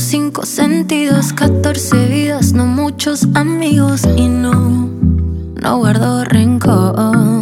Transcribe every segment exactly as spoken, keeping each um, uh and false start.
cinco sentidos, catorce vidas, no muchos amigos y no, no guardo rencor.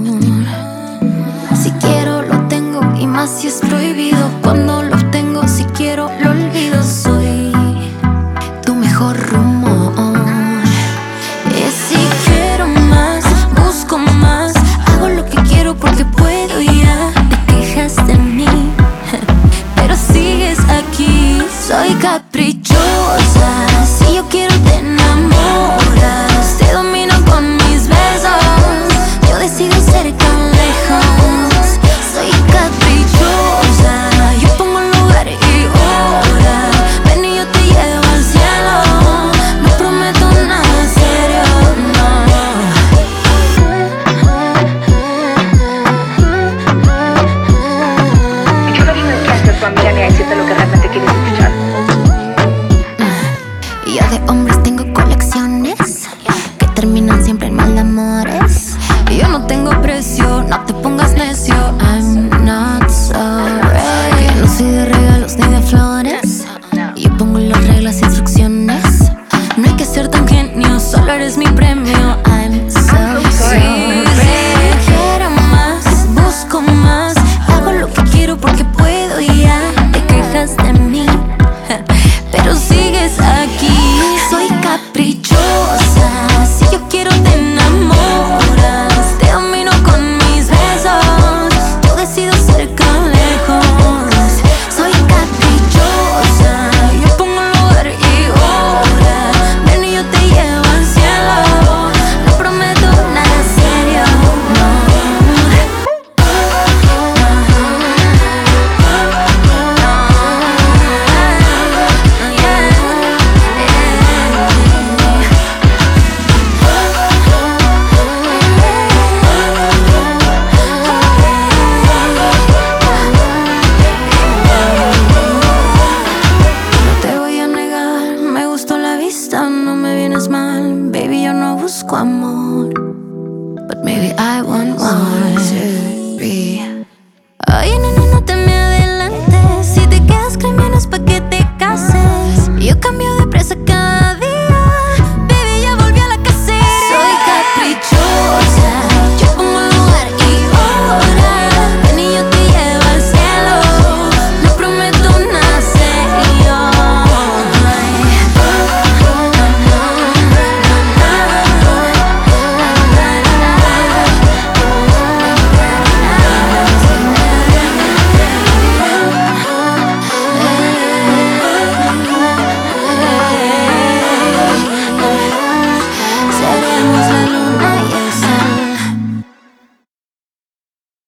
Si quiero lo tengo y más si es prohibido. Cuando lo tengo, si quiero lo olvido. Soy tu mejor rumor. Y si quiero más, busco más. Hago lo que quiero porque puedo y ya. Te quejas de mí, pero sigues aquí. Soy caprichosa. Si yo quiero te enamoras. Te domino con mis besos. Yo decido ser tan lejos. Soy caprichosa. Yo pongo un lugar y hora. Ven y yo te llevo al cielo. No prometo nada serio, no. Yo no vine aquí a ser tu amiga ni a decirte lo que realmente quieres escuchar. Y yo de hombres tengo colecciones que terminan siempre en mal amores. Y yo no tengo precio, no te pongas necio. I'm not sorry. Que no soy de regalos ni de flores. Yo pongo las reglas, instrucciones. No hay que ser tan genio, solo eres mi premio. I'm so sorry. Si quiero más, busco más. Hago lo que quiero porque puedo y ya. Te quejas de mí, pero sigues aquí. Soy caprichosa. Si yo quiero te enamoras. Te domino con mis besos. Yo decido ser tan lejos. Soy caprichosa. Yo pongo un lugar y hora. Ven y yo te llevo al cielo. No prometo nada serio, no. No te voy a negar, me gustó la vista, no me vienes mal. Baby, yo no busco amor, but maybe I want one, two, three. Ay, no, no,